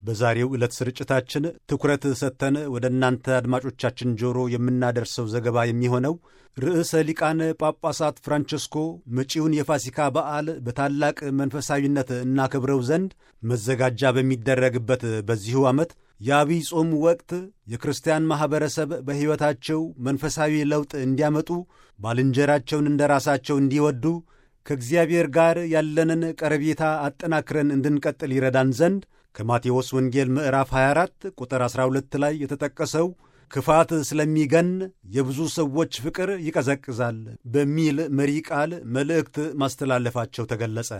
በዛሬው ዕለት ስርጭታችን ትኩረት ሰጥተን ወደ እናንተ አድማጮቻችን ጆሮ የምናደርሰው ዘገባ የሚሆነው ርዕሰ ሊቃነ ጳጳሳት ፍራንቸስኮ መጪውን የፋሲካ በዓል በታላቅ መንፈሳዊነት እናከብረው ዘንድ መዘጋጃ በሚደረግበት በዚሁ ዓመት የአብይ ጾም ወቅት የክርስቲያን ማኅበረሰብ በሕይወታቸው መንፈሳዊ ለውጥ እንዲያመጡ፣ ባልንጀራቸውን እንደ ራሳቸው እንዲወዱ፣ ከእግዚአብሔር ጋር ያለንን ቀረቤታ አጠናክረን እንድንቀጥል ይረዳን ዘንድ ከማቴዎስ ወንጌል ምዕራፍ 24 ቁጥር 12 ላይ የተጠቀሰው ክፋት ስለሚገን የብዙ ሰዎች ፍቅር ይቀዘቅዛል በሚል መሪ ቃል መልእክት ማስተላለፋቸው ተገለጸ።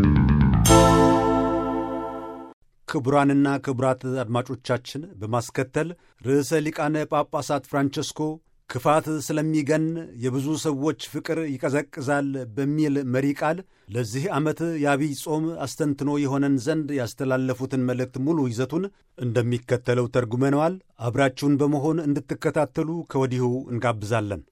ክቡራንና ክቡራት አድማጮቻችን በማስከተል ርዕሰ ሊቃነ ጳጳሳት ፍራንቸስኮ ክፋት ስለሚገን የብዙ ሰዎች ፍቅር ይቀዘቅዛል በሚል መሪ ቃል ለዚህ ዓመት የአብይ ጾም አስተንትኖ የሆነን ዘንድ ያስተላለፉትን መልእክት ሙሉ ይዘቱን እንደሚከተለው ተርጉመነዋል። አብራችሁን በመሆን እንድትከታተሉ ከወዲሁ እንጋብዛለን።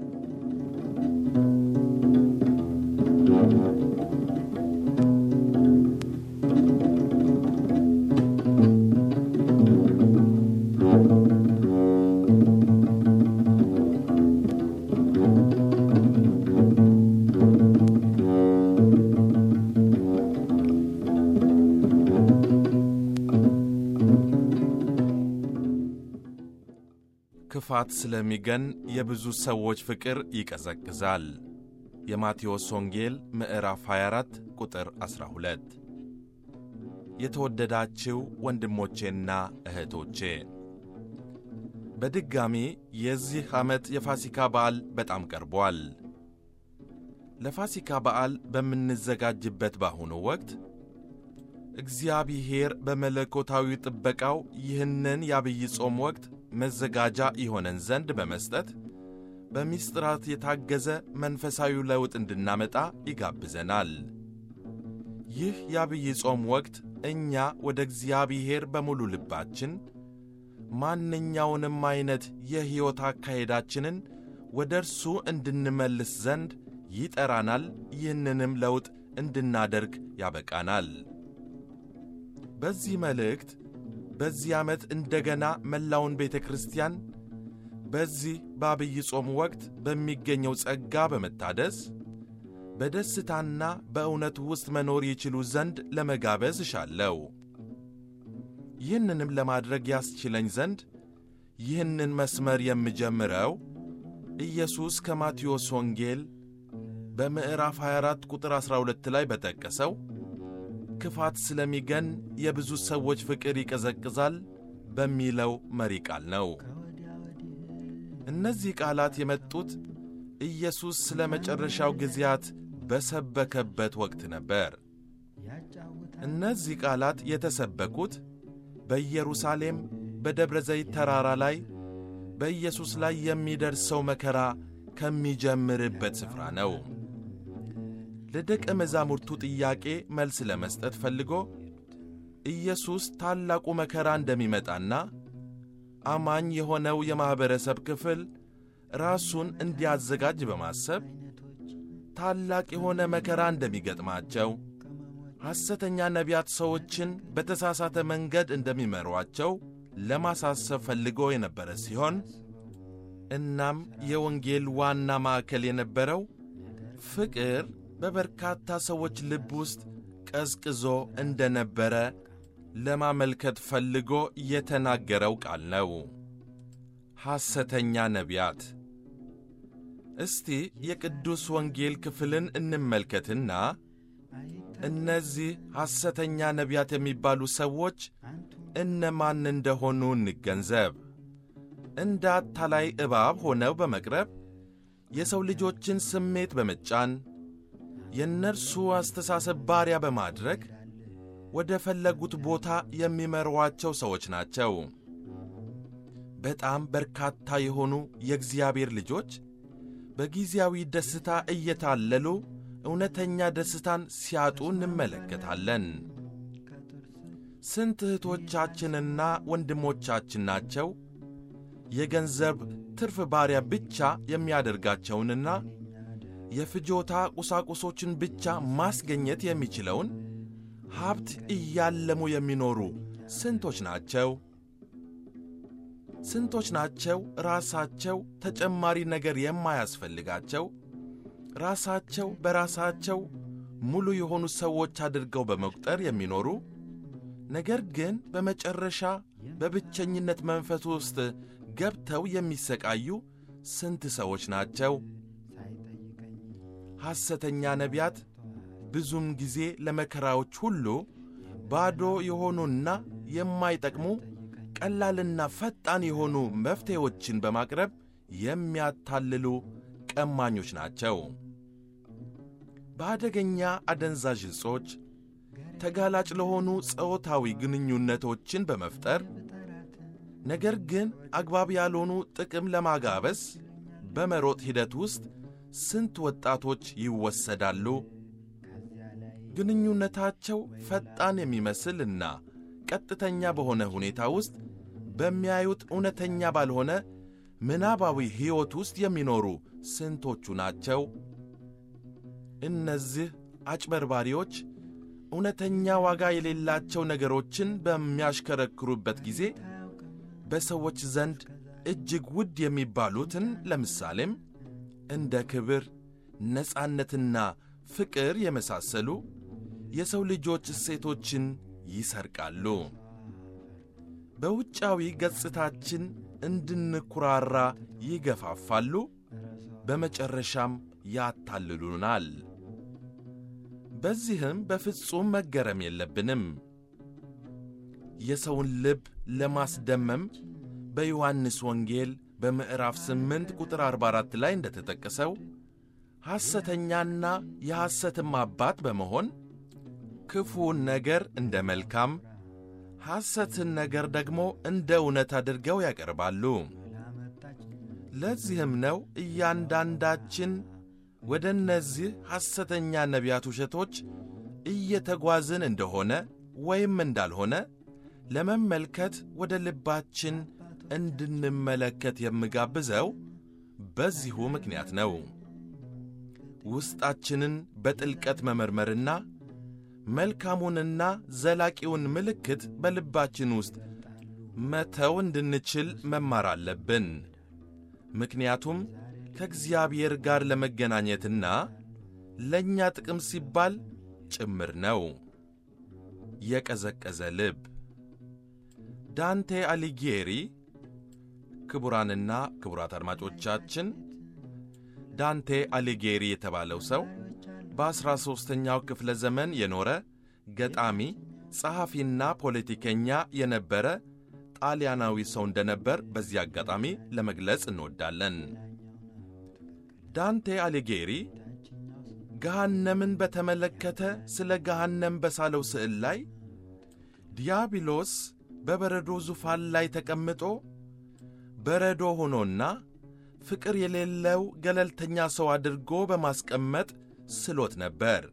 ክፋት ስለሚገን የብዙ ሰዎች ፍቅር ይቀዘቅዛል። የማቴዎስ ወንጌል ምዕራፍ 24 ቁጥር 12። የተወደዳችሁ ወንድሞቼና እህቶቼ በድጋሚ የዚህ ዓመት የፋሲካ በዓል በጣም ቀርቧል። ለፋሲካ በዓል በምንዘጋጅበት በአሁኑ ወቅት እግዚአብሔር በመለኮታዊ ጥበቃው ይህንን የአብይ ጾም ወቅት መዘጋጃ ይሆነን ዘንድ በመስጠት በምስጢራት የታገዘ መንፈሳዊ ለውጥ እንድናመጣ ይጋብዘናል። ይህ የአብይ ጾም ወቅት እኛ ወደ እግዚአብሔር በሙሉ ልባችን ማንኛውንም አይነት የሕይወት አካሄዳችንን ወደ እርሱ እንድንመልስ ዘንድ ይጠራናል። ይህንንም ለውጥ እንድናደርግ ያበቃናል። በዚህ መልእክት በዚህ ዓመት እንደገና መላውን ቤተ ክርስቲያን በዚህ በአብይ ጾም ወቅት በሚገኘው ጸጋ በመታደስ በደስታና በእውነት ውስጥ መኖር ይችሉ ዘንድ ለመጋበዝ እሻለሁ። ይህንንም ለማድረግ ያስችለኝ ዘንድ ይህንን መስመር የምጀምረው ኢየሱስ ከማቴዎስ ወንጌል በምዕራፍ 24 ቁጥር 12 ላይ በጠቀሰው ክፋት ስለሚገን የብዙ ሰዎች ፍቅር ይቀዘቅዛል በሚለው መሪ ቃል ነው። እነዚህ ቃላት የመጡት ኢየሱስ ስለ መጨረሻው ጊዜያት በሰበከበት ወቅት ነበር። እነዚህ ቃላት የተሰበኩት በኢየሩሳሌም በደብረ ዘይት ተራራ ላይ በኢየሱስ ላይ የሚደርሰው መከራ ከሚጀምርበት ስፍራ ነው። ለደቀ መዛሙርቱ ጥያቄ መልስ ለመስጠት ፈልጎ ኢየሱስ ታላቁ መከራ እንደሚመጣና አማኝ የሆነው የማኅበረሰብ ክፍል ራሱን እንዲያዘጋጅ በማሰብ ታላቅ የሆነ መከራ እንደሚገጥማቸው፣ ሐሰተኛ ነቢያት ሰዎችን በተሳሳተ መንገድ እንደሚመሯቸው ለማሳሰብ ፈልጎ የነበረ ሲሆን እናም የወንጌል ዋና ማዕከል የነበረው ፍቅር በበርካታ ሰዎች ልብ ውስጥ ቀዝቅዞ እንደነበረ ለማመልከት ፈልጎ የተናገረው ቃል ነው። ሐሰተኛ ነቢያት። እስቲ የቅዱስ ወንጌል ክፍልን እንመልከትና እነዚህ ሐሰተኛ ነቢያት የሚባሉ ሰዎች እነማን እንደሆኑ እንገንዘብ። እንደ አታላይ እባብ ሆነው በመቅረብ የሰው ልጆችን ስሜት በመጫን የእነርሱ አስተሳሰብ ባሪያ በማድረግ ወደ ፈለጉት ቦታ የሚመሯቸው ሰዎች ናቸው። በጣም በርካታ የሆኑ የእግዚአብሔር ልጆች በጊዜያዊ ደስታ እየታለሉ እውነተኛ ደስታን ሲያጡ እንመለከታለን። ስንት እህቶቻችንና ወንድሞቻችን ናቸው የገንዘብ ትርፍ ባሪያ ብቻ የሚያደርጋቸውንና የፍጆታ ቁሳቁሶችን ብቻ ማስገኘት የሚችለውን ሀብት እያለሙ የሚኖሩ ስንቶች ናቸው? ስንቶች ናቸው ራሳቸው ተጨማሪ ነገር የማያስፈልጋቸው ራሳቸው በራሳቸው ሙሉ የሆኑ ሰዎች አድርገው በመቁጠር የሚኖሩ ነገር ግን በመጨረሻ በብቸኝነት መንፈስ ውስጥ ገብተው የሚሰቃዩ ስንት ሰዎች ናቸው? ሐሰተኛ ነቢያት ብዙም ጊዜ ለመከራዎች ሁሉ ባዶ የሆኑና የማይጠቅሙ ቀላልና ፈጣን የሆኑ መፍትሄዎችን በማቅረብ የሚያታልሉ ቀማኞች ናቸው። በአደገኛ አደንዛዥ ዕጾች ተጋላጭ ለሆኑ ጾታዊ ግንኙነቶችን በመፍጠር ነገር ግን አግባብ ያልሆኑ ጥቅም ለማጋበስ በመሮጥ ሂደት ውስጥ ስንት ወጣቶች ይወሰዳሉ። ግንኙነታቸው ፈጣን የሚመስልና ቀጥተኛ በሆነ ሁኔታ ውስጥ በሚያዩት እውነተኛ ባልሆነ ምናባዊ ሕይወት ውስጥ የሚኖሩ ስንቶቹ ናቸው? እነዚህ አጭበርባሪዎች እውነተኛ ዋጋ የሌላቸው ነገሮችን በሚያሽከረክሩበት ጊዜ በሰዎች ዘንድ እጅግ ውድ የሚባሉትን ለምሳሌም እንደ ክብር፣ ነጻነትና ፍቅር የመሳሰሉ የሰው ልጆች እሴቶችን ይሰርቃሉ። በውጫዊ ገጽታችን እንድንኩራራ ይገፋፋሉ፣ በመጨረሻም ያታልሉናል። በዚህም በፍጹም መገረም የለብንም። የሰውን ልብ ለማስደመም በዮሐንስ ወንጌል በምዕራፍ 8 ቁጥር 44 ላይ እንደተጠቀሰው ሐሰተኛና የሐሰትም አባት በመሆን ክፉን ነገር እንደ መልካም ሐሰትን ነገር ደግሞ እንደ እውነት አድርገው ያቀርባሉ። ለዚህም ነው እያንዳንዳችን ወደ እነዚህ ሐሰተኛ ነቢያት ውሸቶች እየተጓዝን እንደሆነ ወይም እንዳልሆነ ለመመልከት ወደ ልባችን እንድንመለከት የምጋብዘው በዚሁ ምክንያት ነው። ውስጣችንን በጥልቀት መመርመርና መልካሙንና ዘላቂውን ምልክት በልባችን ውስጥ መተው እንድንችል መማር አለብን። ምክንያቱም ከእግዚአብሔር ጋር ለመገናኘትና ለእኛ ጥቅም ሲባል ጭምር ነው። የቀዘቀዘ ልብ። ዳንቴ አሊጌሪ ክቡራንና ክቡራት አድማጮቻችን፣ ዳንቴ አሊጌሪ የተባለው ሰው በ13ኛው ክፍለ ዘመን የኖረ ገጣሚ፣ ጸሐፊና ፖለቲከኛ የነበረ ጣሊያናዊ ሰው እንደነበር በዚህ አጋጣሚ ለመግለጽ እንወዳለን። ዳንቴ አሊጌሪ ገሃነምን በተመለከተ ስለ ገሃነም በሳለው ስዕል ላይ ዲያብሎስ በበረዶ ዙፋን ላይ ተቀምጦ በረዶ ሆኖና ፍቅር የሌለው ገለልተኛ ሰው አድርጎ በማስቀመጥ ስሎት ነበር።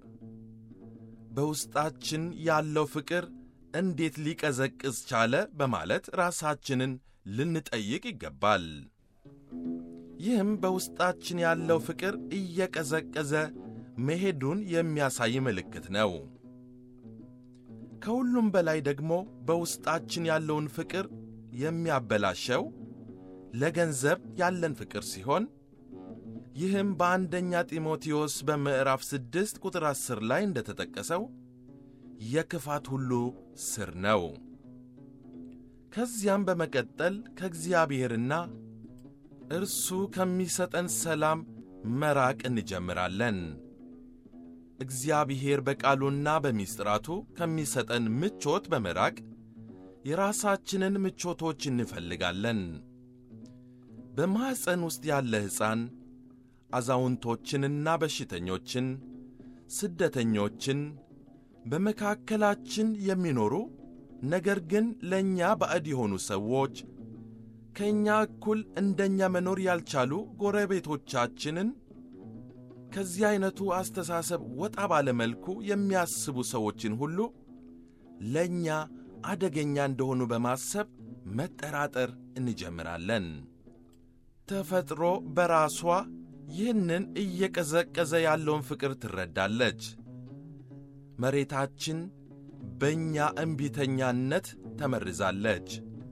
በውስጣችን ያለው ፍቅር እንዴት ሊቀዘቅዝ ቻለ በማለት ራሳችንን ልንጠይቅ ይገባል። ይህም በውስጣችን ያለው ፍቅር እየቀዘቀዘ መሄዱን የሚያሳይ ምልክት ነው። ከሁሉም በላይ ደግሞ በውስጣችን ያለውን ፍቅር የሚያበላሸው ለገንዘብ ያለን ፍቅር ሲሆን ይህም በአንደኛ ጢሞቴዎስ በምዕራፍ 6 ቁጥር 10 ላይ እንደተጠቀሰው የክፋት ሁሉ ስር ነው። ከዚያም በመቀጠል ከእግዚአብሔርና እርሱ ከሚሰጠን ሰላም መራቅ እንጀምራለን። እግዚአብሔር በቃሉና በሚስጥራቱ ከሚሰጠን ምቾት በመራቅ የራሳችንን ምቾቶች እንፈልጋለን። በማኅፀን ውስጥ ያለ ሕፃን አዛውንቶችንና በሽተኞችን፣ ስደተኞችን፣ በመካከላችን የሚኖሩ ነገር ግን ለእኛ ባዕድ የሆኑ ሰዎች፣ ከእኛ እኩል እንደኛ መኖር ያልቻሉ ጎረቤቶቻችንን ከዚህ ዐይነቱ አስተሳሰብ ወጣ ባለ መልኩ የሚያስቡ ሰዎችን ሁሉ ለእኛ አደገኛ እንደሆኑ በማሰብ መጠራጠር እንጀምራለን። ተፈጥሮ በራሷ ይህንን እየቀዘቀዘ ያለውን ፍቅር ትረዳለች። መሬታችን በእኛ እምቢተኛነት ተመርዛለች።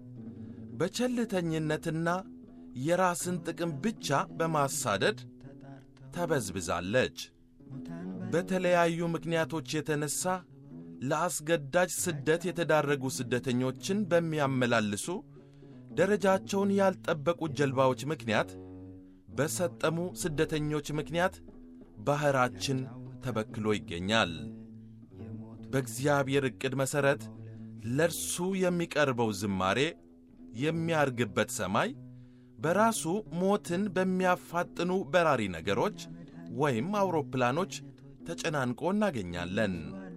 በቸልተኝነትና የራስን ጥቅም ብቻ በማሳደድ ተበዝብዛለች። በተለያዩ ምክንያቶች የተነሳ ለአስገዳጅ ስደት የተዳረጉ ስደተኞችን በሚያመላልሱ ደረጃቸውን ያልጠበቁ ጀልባዎች ምክንያት በሰጠሙ ስደተኞች ምክንያት ባህራችን ተበክሎ ይገኛል። በእግዚአብሔር ዕቅድ መሠረት ለእርሱ የሚቀርበው ዝማሬ የሚያርግበት ሰማይ በራሱ ሞትን በሚያፋጥኑ በራሪ ነገሮች ወይም አውሮፕላኖች ተጨናንቆ እናገኛለን።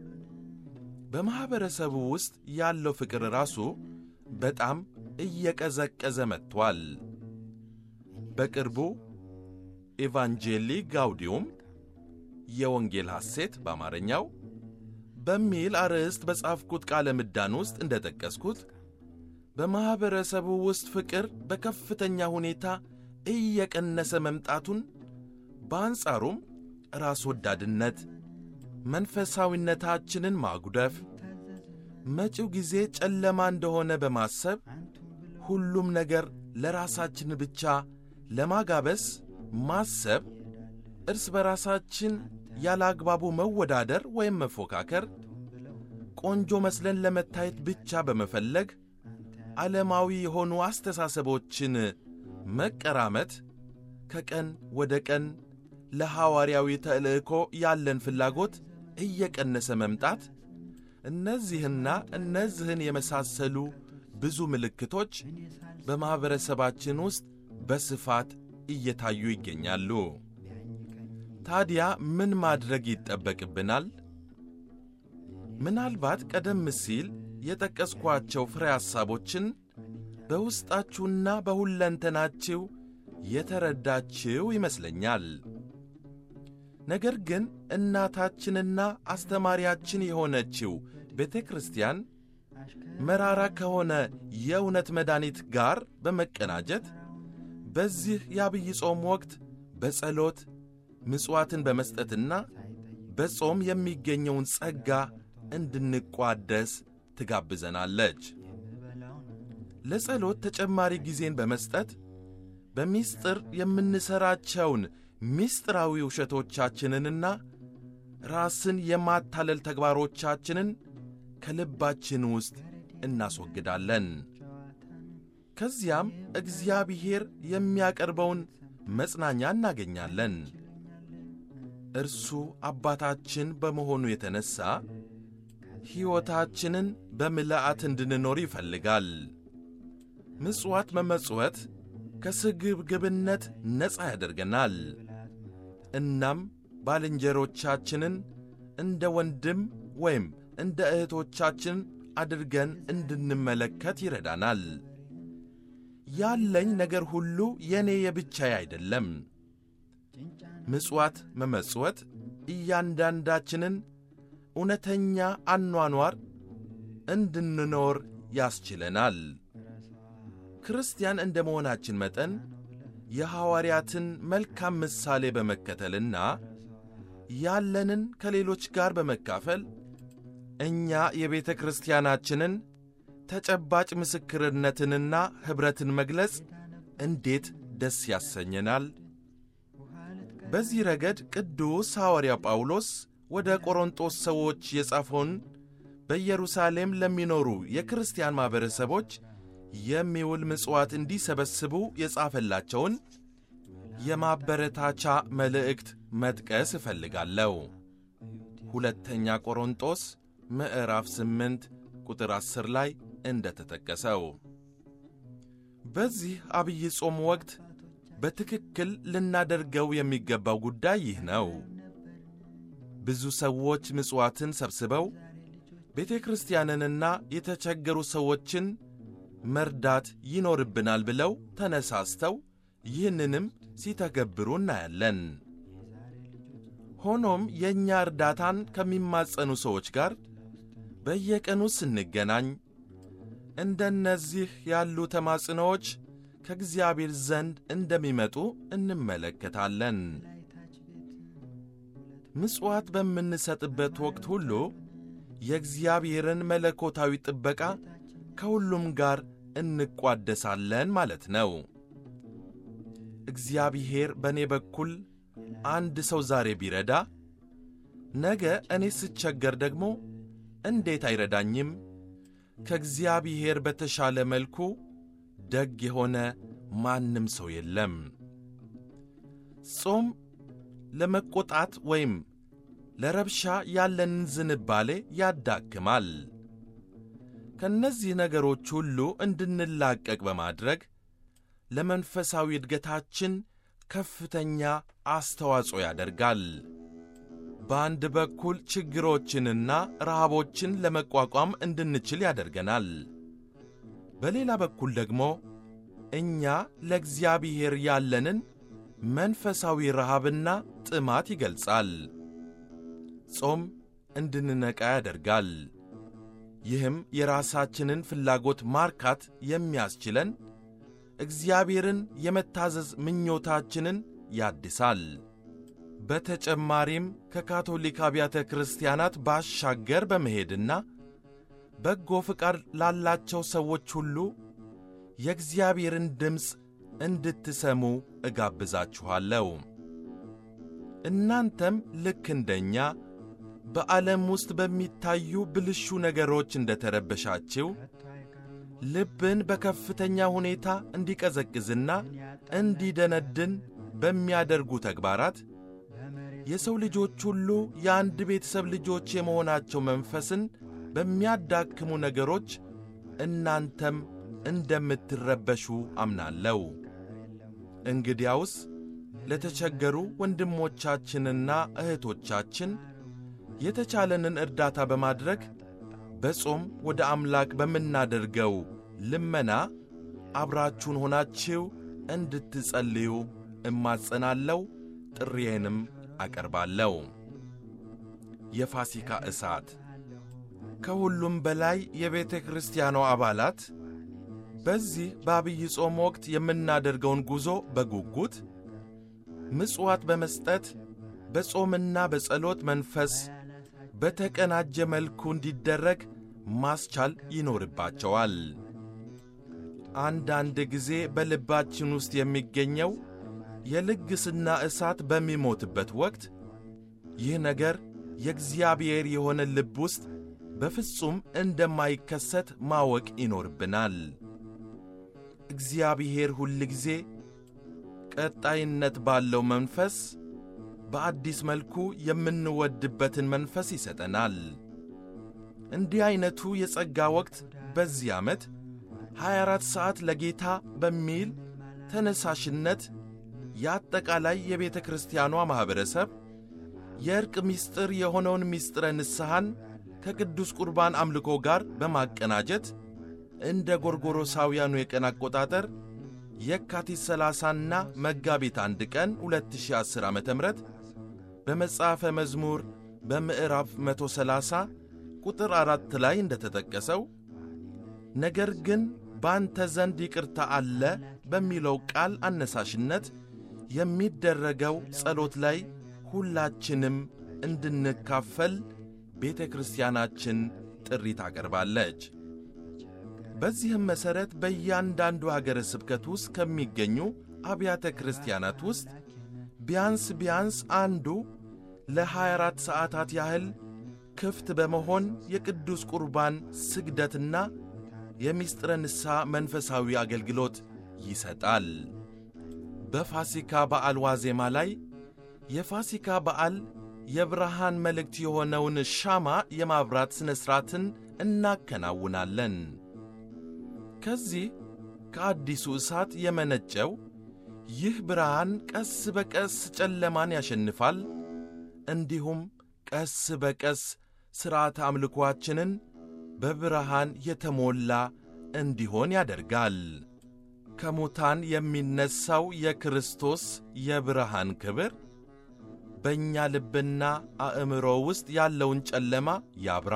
በማኅበረሰቡ ውስጥ ያለው ፍቅር ራሱ በጣም እየቀዘቀዘ መጥቷል። በቅርቡ ኤቫንጄሊ ጋውዲዩም የወንጌል ሐሴት በአማርኛው በሚል አርዕስት በጻፍኩት ቃለ ምዕዳን ውስጥ እንደጠቀስኩት በማኅበረሰቡ ውስጥ ፍቅር በከፍተኛ ሁኔታ እየቀነሰ መምጣቱን፣ በአንጻሩም ራስ ወዳድነት፣ መንፈሳዊነታችንን ማጉደፍ፣ መጪው ጊዜ ጨለማ እንደሆነ በማሰብ ሁሉም ነገር ለራሳችን ብቻ ለማጋበስ ማሰብ፣ እርስ በራሳችን ያላግባቡ መወዳደር ወይም መፎካከር፣ ቆንጆ መስለን ለመታየት ብቻ በመፈለግ ዓለማዊ የሆኑ አስተሳሰቦችን መቀራመት፣ ከቀን ወደ ቀን ለሐዋርያዊ ተልእኮ ያለን ፍላጎት እየቀነሰ መምጣት፣ እነዚህና እነዚህን የመሳሰሉ ብዙ ምልክቶች በማኅበረሰባችን ውስጥ በስፋት እየታዩ ይገኛሉ። ታዲያ ምን ማድረግ ይጠበቅብናል? ምናልባት ቀደም ሲል የጠቀስኳቸው ፍሬ ሐሳቦችን በውስጣችሁና በሁለንተናችሁ የተረዳችው ይመስለኛል። ነገር ግን እናታችንና አስተማሪያችን የሆነችው ቤተ ክርስቲያን መራራ ከሆነ የእውነት መድኃኒት ጋር በመቀናጀት በዚህ የአብይ ጾም ወቅት በጸሎት ምጽዋትን በመስጠትና በጾም የሚገኘውን ጸጋ እንድንቋደስ ትጋብዘናለች። ለጸሎት ተጨማሪ ጊዜን በመስጠት በሚስጥር የምንሠራቸውን ሚስጥራዊ ውሸቶቻችንንና ራስን የማታለል ተግባሮቻችንን ከልባችን ውስጥ እናስወግዳለን። ከዚያም እግዚአብሔር የሚያቀርበውን መጽናኛ እናገኛለን። እርሱ አባታችን በመሆኑ የተነሣ ሕይወታችንን በምልአት እንድንኖር ይፈልጋል። ምጽዋት መመጽወት ከስግብግብነት ነፃ ያደርገናል። እናም ባልንጀሮቻችንን እንደ ወንድም ወይም እንደ እህቶቻችን አድርገን እንድንመለከት ይረዳናል። ያለኝ ነገር ሁሉ የኔ የብቻዬ አይደለም። ምጽዋት መመጽወት እያንዳንዳችንን እውነተኛ አኗኗር እንድንኖር ያስችለናል። ክርስቲያን እንደ መሆናችን መጠን የሐዋርያትን መልካም ምሳሌ በመከተልና ያለንን ከሌሎች ጋር በመካፈል እኛ የቤተ ክርስቲያናችንን ተጨባጭ ምስክርነትንና ኅብረትን መግለጽ እንዴት ደስ ያሰኘናል! በዚህ ረገድ ቅዱስ ሐዋርያ ጳውሎስ ወደ ቆሮንጦስ ሰዎች የጻፈውን በኢየሩሳሌም ለሚኖሩ የክርስቲያን ማኅበረሰቦች የሚውል ምጽዋት እንዲሰበስቡ የጻፈላቸውን የማበረታቻ መልእክት መጥቀስ እፈልጋለሁ። ሁለተኛ ቆሮንጦስ ምዕራፍ 8 ቁጥር 10 ላይ እንደተጠቀሰው በዚህ አብይ ጾም ወቅት በትክክል ልናደርገው የሚገባው ጉዳይ ይህ ነው። ብዙ ሰዎች ምጽዋትን ሰብስበው ቤተ ክርስቲያንንና የተቸገሩ ሰዎችን መርዳት ይኖርብናል ብለው ተነሳስተው ይህንንም ሲተገብሩ እናያለን። ሆኖም የእኛ እርዳታን ከሚማጸኑ ሰዎች ጋር በየቀኑ ስንገናኝ እንደነዚህ ያሉ ተማጽኖዎች ከእግዚአብሔር ዘንድ እንደሚመጡ እንመለከታለን። ምጽዋት በምንሰጥበት ወቅት ሁሉ የእግዚአብሔርን መለኮታዊ ጥበቃ ከሁሉም ጋር እንቋደሳለን ማለት ነው። እግዚአብሔር በእኔ በኩል አንድ ሰው ዛሬ ቢረዳ ነገ እኔ ስቸገር ደግሞ እንዴት አይረዳኝም? ከእግዚአብሔር በተሻለ መልኩ ደግ የሆነ ማንም ሰው የለም። ጾም ለመቆጣት ወይም ለረብሻ ያለንን ዝንባሌ ያዳክማል። ከነዚህ ነገሮች ሁሉ እንድንላቀቅ በማድረግ ለመንፈሳዊ እድገታችን ከፍተኛ አስተዋጽኦ ያደርጋል። በአንድ በኩል ችግሮችንና ረሃቦችን ለመቋቋም እንድንችል ያደርገናል። በሌላ በኩል ደግሞ እኛ ለእግዚአብሔር ያለንን መንፈሳዊ ረሃብና ጥማት ይገልጻል። ጾም እንድንነቃ ያደርጋል። ይህም የራሳችንን ፍላጎት ማርካት የሚያስችለን እግዚአብሔርን የመታዘዝ ምኞታችንን ያድሳል። በተጨማሪም ከካቶሊክ አብያተ ክርስቲያናት ባሻገር በመሄድና በጎ ፍቃድ ላላቸው ሰዎች ሁሉ የእግዚአብሔርን ድምፅ እንድትሰሙ እጋብዛችኋለሁ። እናንተም ልክ እንደኛ በዓለም ውስጥ በሚታዩ ብልሹ ነገሮች እንደተረበሻችሁ ልብን በከፍተኛ ሁኔታ እንዲቀዘቅዝና እንዲደነድን በሚያደርጉ ተግባራት የሰው ልጆች ሁሉ የአንድ ቤተሰብ ልጆች የመሆናቸው መንፈስን በሚያዳክሙ ነገሮች እናንተም እንደምትረበሹ አምናለሁ። እንግዲያውስ ለተቸገሩ ወንድሞቻችንና እህቶቻችን የተቻለንን እርዳታ በማድረግ በጾም ወደ አምላክ በምናደርገው ልመና አብራችሁን ሆናችሁ እንድትጸልዩ እማጸናለሁ፣ ጥሪዬንም አቀርባለሁ። የፋሲካ እሳት። ከሁሉም በላይ የቤተ ክርስቲያኗ አባላት በዚህ በአብይ ጾም ወቅት የምናደርገውን ጉዞ በጉጉት ምጽዋት በመስጠት በጾምና በጸሎት መንፈስ በተቀናጀ መልኩ እንዲደረግ ማስቻል ይኖርባቸዋል። አንዳንድ ጊዜ በልባችን ውስጥ የሚገኘው የልግስና እሳት በሚሞትበት ወቅት ይህ ነገር የእግዚአብሔር የሆነ ልብ ውስጥ በፍጹም እንደማይከሰት ማወቅ ይኖርብናል። እግዚአብሔር ሁል ጊዜ ቀጣይነት ባለው መንፈስ በአዲስ መልኩ የምንወድበትን መንፈስ ይሰጠናል። እንዲህ አይነቱ የጸጋ ወቅት በዚህ ዓመት 24 ሰዓት ለጌታ በሚል ተነሳሽነት የአጠቃላይ የቤተ ክርስቲያኗ ማኅበረሰብ የእርቅ ምስጢር የሆነውን ምስጢረ ንስሐን ከቅዱስ ቁርባን አምልኮ ጋር በማቀናጀት እንደ ጎርጎሮሳውያኑ የቀን አቆጣጠር የካቲት 30ና መጋቢት 1 ቀን 2010 ዓ.ም በመጽሐፈ መዝሙር በምዕራፍ 130 ቁጥር 4 ላይ እንደተጠቀሰው ነገር ግን ባንተ ዘንድ ይቅርታ አለ በሚለው ቃል አነሳሽነት የሚደረገው ጸሎት ላይ ሁላችንም እንድንካፈል ቤተ ክርስቲያናችን ጥሪ ታቀርባለች። በዚህም መሠረት በእያንዳንዱ ሀገረ ስብከት ውስጥ ከሚገኙ አብያተ ክርስቲያናት ውስጥ ቢያንስ አንዱ ለ24 ሰዓታት ያህል ክፍት በመሆን የቅዱስ ቁርባን ስግደትና የምስጢረ ንስሐ መንፈሳዊ አገልግሎት ይሰጣል። በፋሲካ በዓል ዋዜማ ላይ የፋሲካ በዓል የብርሃን መልእክት የሆነውን ሻማ የማብራት ሥነ ሥርዓትን እናከናውናለን። ከዚህ ከአዲሱ እሳት የመነጨው ይህ ብርሃን ቀስ በቀስ ጨለማን ያሸንፋል፣ እንዲሁም ቀስ በቀስ ሥርዓተ አምልኮአችንን በብርሃን የተሞላ እንዲሆን ያደርጋል። ከሙታን የሚነሣው የክርስቶስ የብርሃን ክብር በእኛ ልብና አእምሮ ውስጥ ያለውን ጨለማ ያብራ።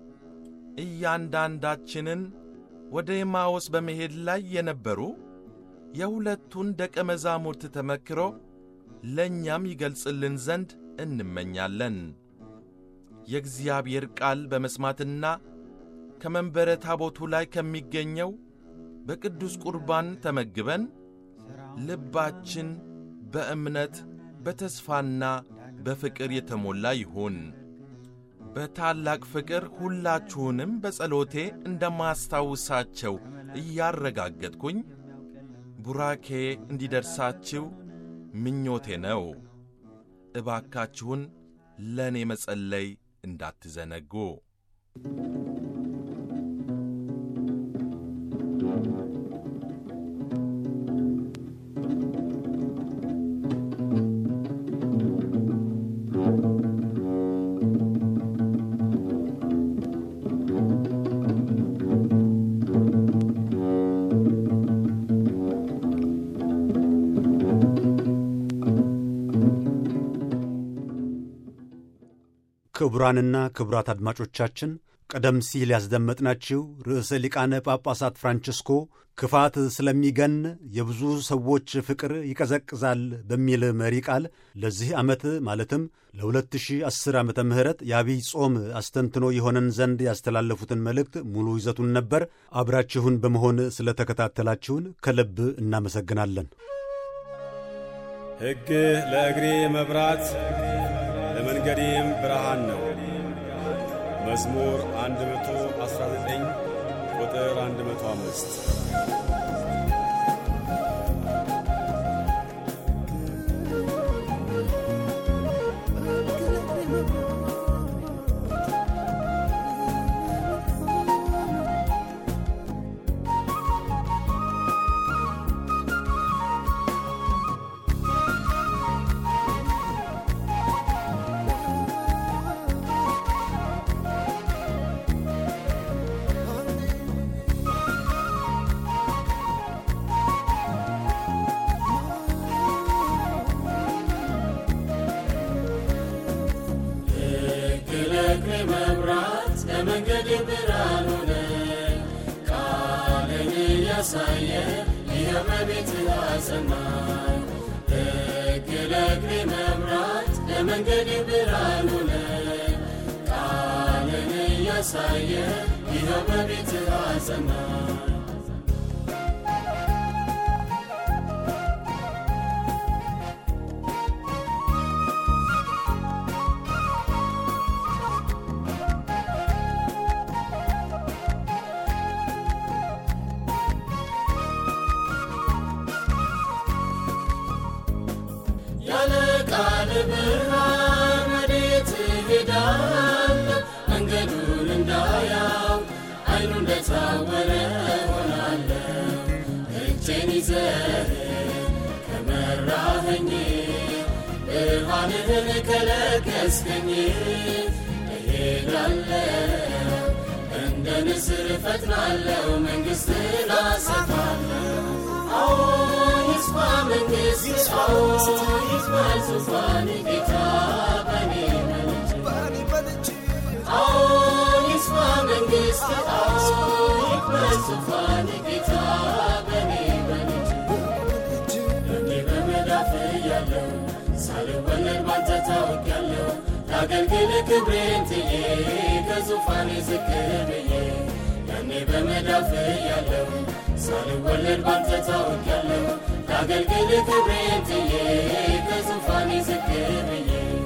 እያንዳንዳችንን ወደ ኤማዎስ በመሄድ ላይ የነበሩ የሁለቱን ደቀ መዛሙርት ተመክሮ ለእኛም ይገልጽልን ዘንድ እንመኛለን። የእግዚአብሔር ቃል በመስማትና ከመንበረ ታቦቱ ላይ ከሚገኘው በቅዱስ ቁርባን ተመግበን ልባችን በእምነት በተስፋና በፍቅር የተሞላ ይሁን። በታላቅ ፍቅር ሁላችሁንም በጸሎቴ እንደማስታውሳቸው እያረጋገጥኩኝ ቡራኬ እንዲደርሳችሁ ምኞቴ ነው። እባካችሁን ለእኔ መጸለይ እንዳትዘነጉ። ክቡራንና ክቡራት አድማጮቻችን ቀደም ሲል ያስደመጥናችሁ ርዕሰ ሊቃነ ጳጳሳት ፍራንቺስኮ ክፋት ስለሚገን የብዙ ሰዎች ፍቅር ይቀዘቅዛል በሚል መሪ ቃል ለዚህ ዓመት ማለትም ለ2010 ዓመተ ምህረት የአብይ ጾም አስተንትኖ የሆነን ዘንድ ያስተላለፉትን መልእክት ሙሉ ይዘቱን ነበር። አብራችሁን በመሆን ስለተከታተላችሁን ከልብ እናመሰግናለን። ሕግህ ለእግሬ መብራት ለመንገዴም ብርሃን ነው። መዝሙር 119 ቁጥር 105። መብራት ለመንገድ ብርሃን ሆነ። ቃልን ያሳየ ይኸው በቤትህ አጸናኝ። ሕግ ለእግሬ መብራት ለመንገድ ብርሃን ሆነ። ቃልን ያሳየ ይኸው በቤትህ አጸናኝ። ቃል ብርሃን ወዴት እሄዳለሁ? መንገዱን እንዳያው ዓይኑ እንደታወረ ሆናለሁ። እጄን ይዘህ ከመራኸኝ ብርሃንህን ከለገስከኝ እሄዳለሁ። እንደ ንስር እፈጥናለሁ፣ መንግሥትን አሰፋለሁ። ይስፋ መንግሥት ይስፋ ዙፋን ጌታ በኔ በልጅ ይስፋ መንግሥት ዙፋን ጌታ በኔ በልጅ እኔ በመዳፍ ያለው ሳልወለድ ባንተ ታውቂያለሁ። ላገልግል ክብሬን ትዬ ከዙፋኔ ዝቅ ብዬ እኔ በመዳፍ ያለው ሳልወለድ ባንተ ታውቂያለሁ። ላገልግል ክብሬን ትዬ ከዙፋኔ ዝቅ ብዬ